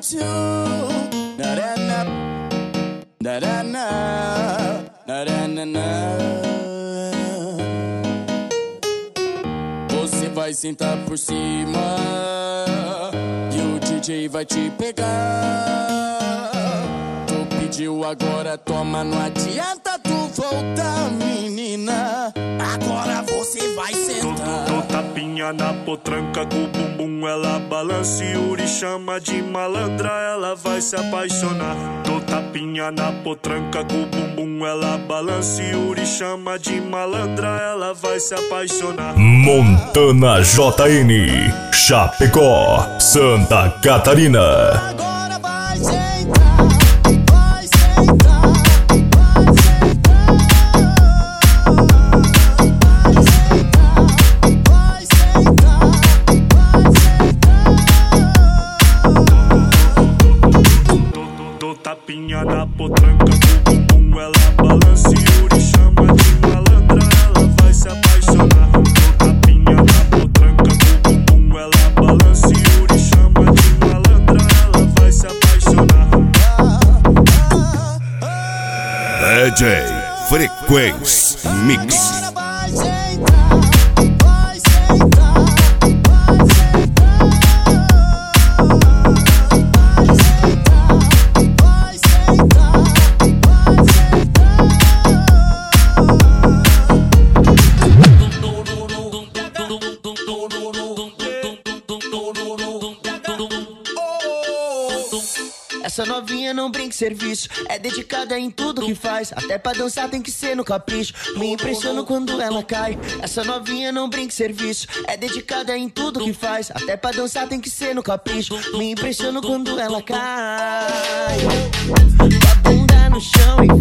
without you. Na-na-na, na-na-na, na-na-na. Você vai sentar por cima e o DJ vai te pegar. Tu pediu, agora toma, não adianta tu voltar, menina. Agora você vai sentar. Tô tapinha na potranca com o bumbum, ela balança e Yuri chama de malandra, ela vai se apaixonar. Tô tapinha na potranca com o bumbum, ela balança e Yuri chama de malandra, ela vai se apaixonar. Montana JN, Chapecó, Santa Catarina. Agora vai sentar, vai sentar, vai sentar, vai sentar, Tô tapinha na potranca com o bumbum, ela balança e Yuri chama de malandra, ela vai se apaixonar. Tô tapinha na potranca com o bumbum, ela balança e Yuri chama de malandra, ela vai se apaixonar. DJ Frequência Mix. agora vai sentar, vai sentar, vai sentar, vai sentar, vai Essa novinha não brinca serviço, é dedicada em tudo que faz. Até pra dançar tem que ser no capricho. Me impressiono quando ela cai. Essa novinha não brinca serviço, é dedicada em tudo que faz. Até pra dançar tem que ser no capricho. Me impressiono quando ela cai. Com a bunda no chão e